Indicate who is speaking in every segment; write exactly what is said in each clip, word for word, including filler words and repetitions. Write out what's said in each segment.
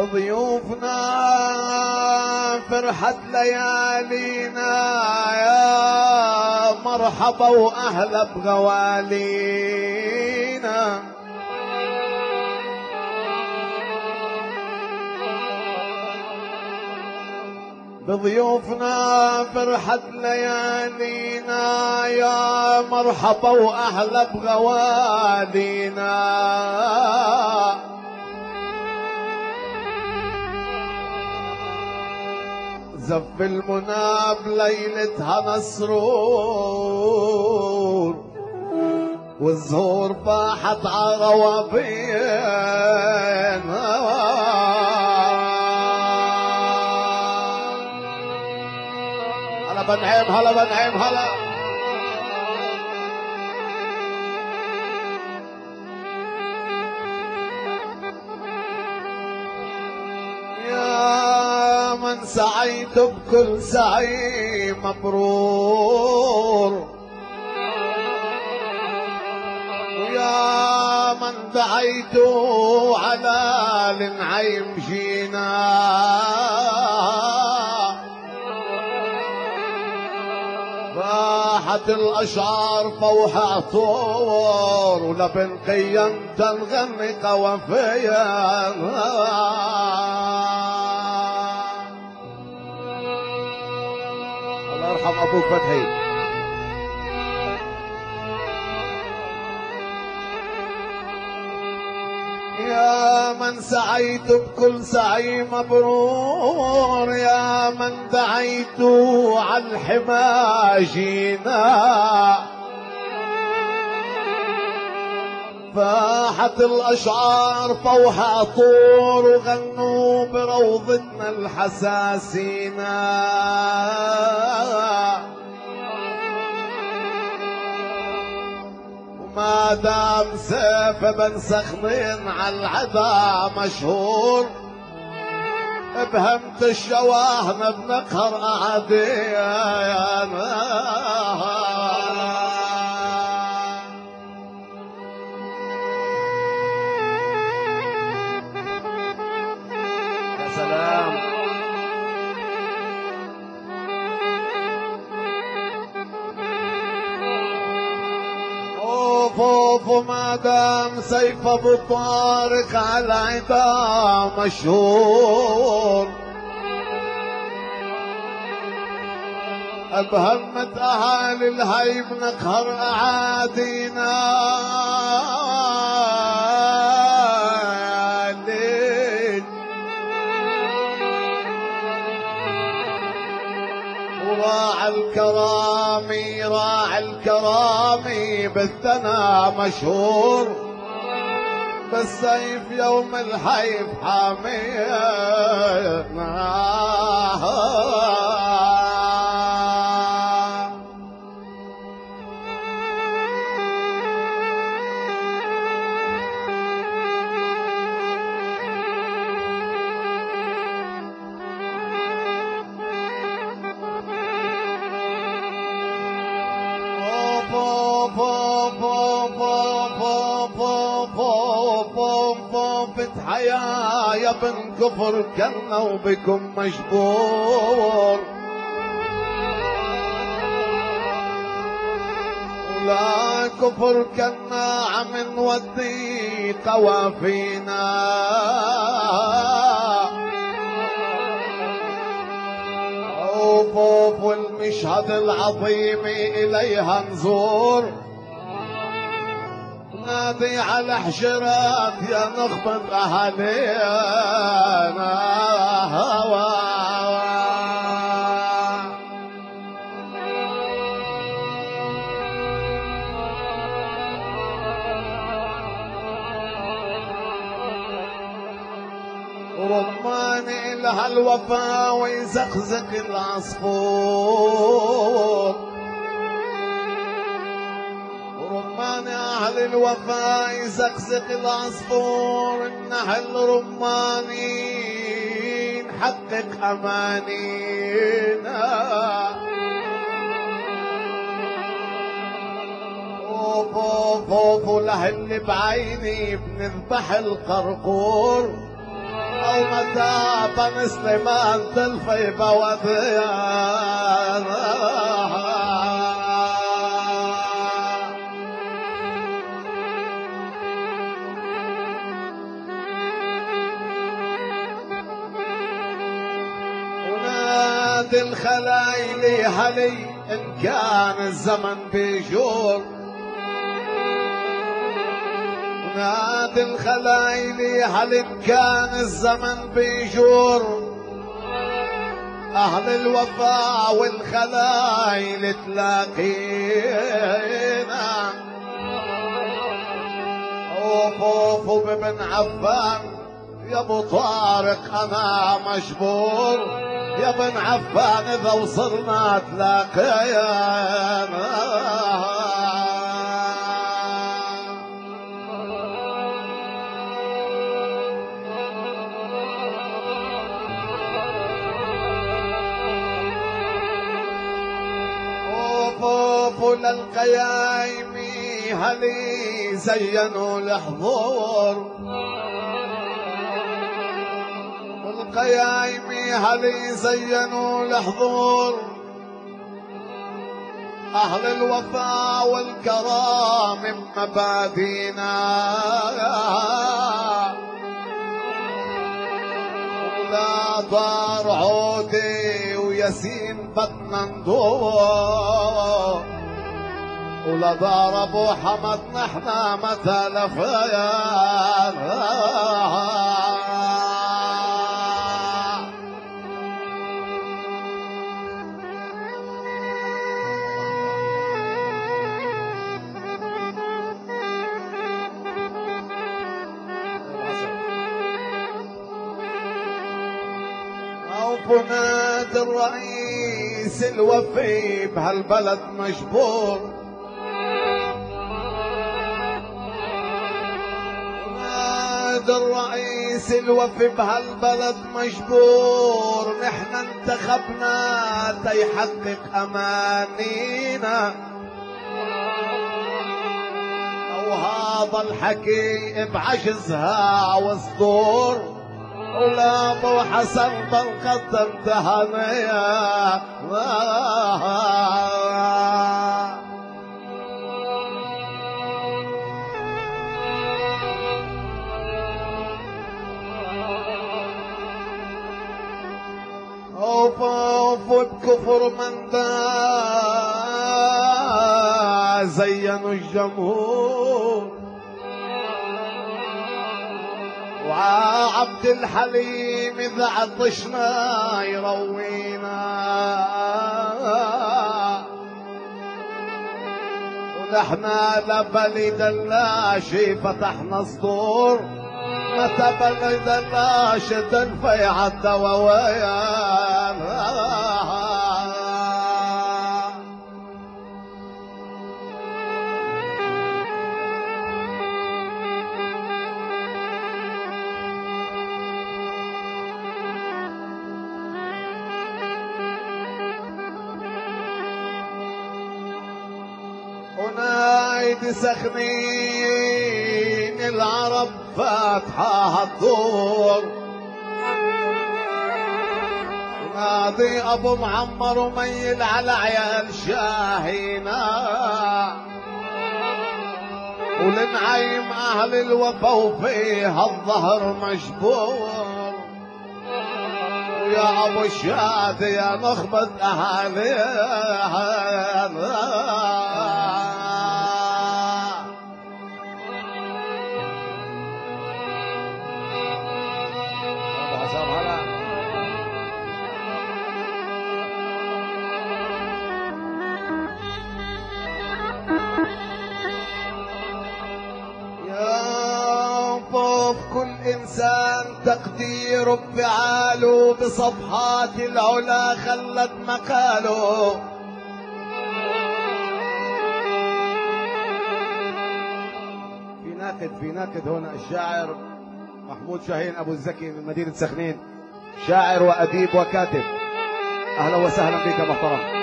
Speaker 1: بضيوفنا فرحة ليالينا، يا مرحبا وأهلا بغوالينا. بضيوفنا فرحة ليالينا، يا مرحبا وأهلا بغوالينا. زف المنى بليلتها مسرور، والزهور فاحت عروابين. هلا بنعيم هلا بنعيم هلا. يا من سعيت بكل سعي مبرور، ويا من دعيت على النعيم جينا. راحت الأشعار فوح عطور، ولبن قيمت نغني قوافيا. الله يرحم أبوك فتحي. يا من سعيت بكل سعي مبرور، يا من دعيت على الحما جينا. فاحت الأشعار فوح عطور، وغنوا بروضتنا الحساسينا. ما دام سيف بن سخنين على العدا مشهور، بهمت الشواهن بنقهر أعدينا. يا سلام. فوف ما دام سيف ابو طارق على العدا مشهور، بهمت اهالي الهيب نقهر اعادينا. وراعي الكرامي راعي الكرامي بالثنا مشهور، بالسيف يوم الحيف حامينا. فتحيا يا بن كفر كنا وبكم مجبور، ولا كفر كنا عم نودي قوافينا. اوف والمشهد العظيم اليها نزور، نادي على حجرات يا نخبة أهالينا. هوا رمان إلها الوفا ويزقزق العصفور، رمان أهل الوفاء يزقزق العصفور. النحل رماني نحقق أمانينا. أوف أوف أوف لهل بعيني بنذبح القرقور، أو ما حتى بن سليمان تلفي بوديان ونادي الخلايل هلي إن كان الزمن بيجور، نادي الخلايل هل إن كان الزمن بيجور، أهل الوفاء والخلايل تلاقينا. أوف أوف بابن عفان يا ابو طارق انا مجبور، يا ابن عفان اذا وصلنا تلاقينا. للقيايم هلي زينوا الحضور، القيايم هلي زينوا الحضور، أهل الوفاء والكرام مبادينا. ولا طار عودي وياسين بدنا ندور، ولا دار ابو حمد نحنا متى لفيان. او فناد الرئيس الوفي بهالبلد مجبور، الرئيس الوفي بهالبلد مجبور، نحن انتخبنا تيحقق امانينا. وهذا الحكي بعجزها وصدور، ولا ابو حسن بنقدم تهنئة. اوف الكفر من دا زينوا الجمهور، وعبد الحليم اذا عطشنا يروينا. ونحنا لبلي دلاشي فتحنا صدور، متى بلد الراشد الفيعة الدواويان. ونايد سخنين العرب فاتحة الدور، نادي ابو معمر وميل على عيال شاهينا. ولنعيم اهل الوفا وفيها الظهر مجبور، ويا ابو الشاد يا نخبة اهاليها. كل إنسان تقدير بفعاله، بصفحات العلا خلت مقاله. في ناقد في ناقد هنا الشاعر محمود شاهين أبو الزكي من مدينة سخنين، شاعر وأديب وكاتب. أهلا وسهلا بك محترم.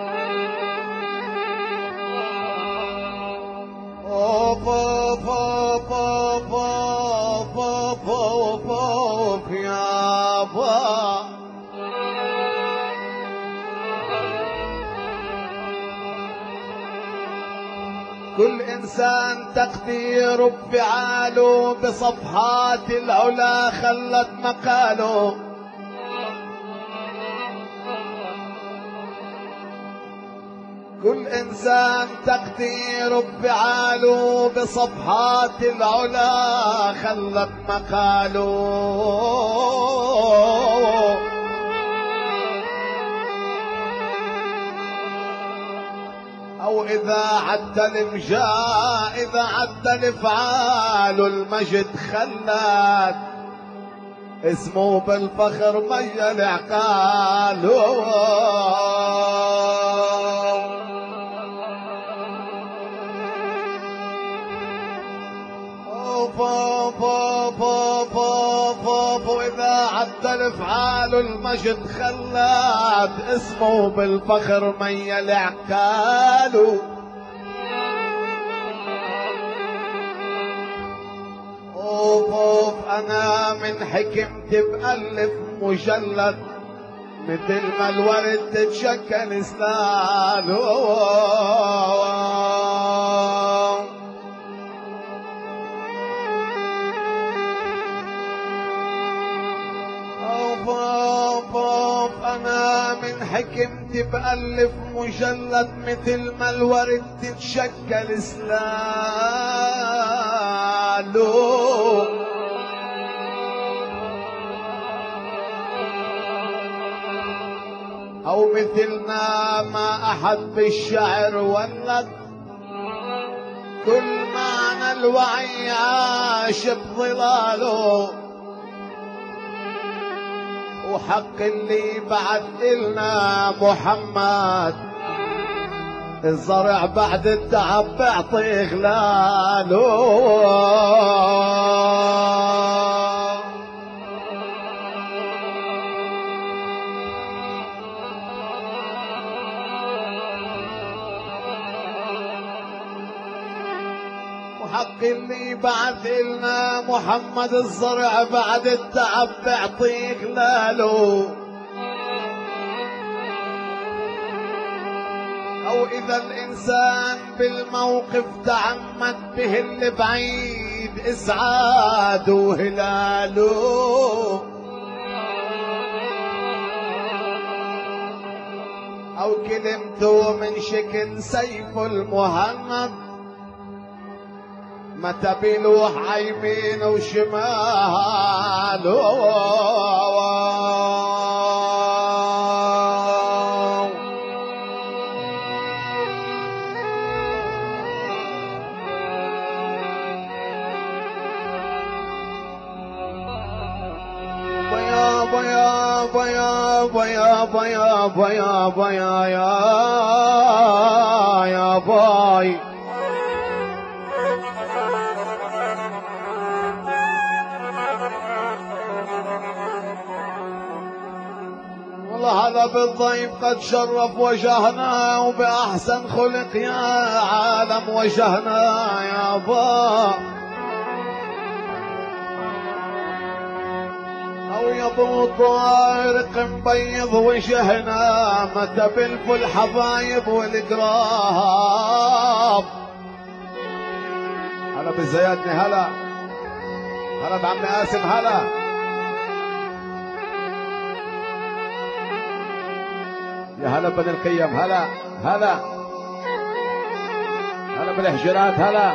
Speaker 1: أوف أوف أوف أوف أوف أوف أوف يا يابا. كل إنسان تقدير بفعاله بصفحات العلا خلت مقاله. كل إنسان تقدير بفعاله بصفحات العلا خلت مقاله. أو إذا عد الإمجاء إذا عد الإفعال المجد خلت اسمه بالفخر ميل عقاله. وإذا عد الافعال المجد خلت اسمه بالفخر ميل عقاله. اوف اوف انا من حكمتي بألف مجلد مثل ما الورد تتشكل سلاله. أنا من حكمتي بألف مجلد مثل ما الورد تتشكل سلاله. أو مثلنا ما أحد بالشعر ولد كل معنى الوعي عاش بظلاله. وحق اللي بعد إلنا محمد الزرع بعد التعب بيعطي غلاله. حق اللي بعث لنا محمد الزرع بعد التعب بيعطي غلاله. أو إذا الإنسان بالموقف تعمد به اللي بعيد إسعاد وهلاله. أو كلمته من شكل سيف المهند متى بيلوح عيمين وشماله. بيا بيا بيا بيا بيا بيا بيا يا يا باي. هذا بالضيف قد شرف وجهنا وبأحسن خلق يا عالم وجهنا يا با. أو يضو طارق مبيض وجهنا متى بلفوا الحبايب والقراب. هلا بزيادني هلا هلا بعمي قاسم هلا يا هلا بني القيم هلا هلا هلا بالحجرات هلا.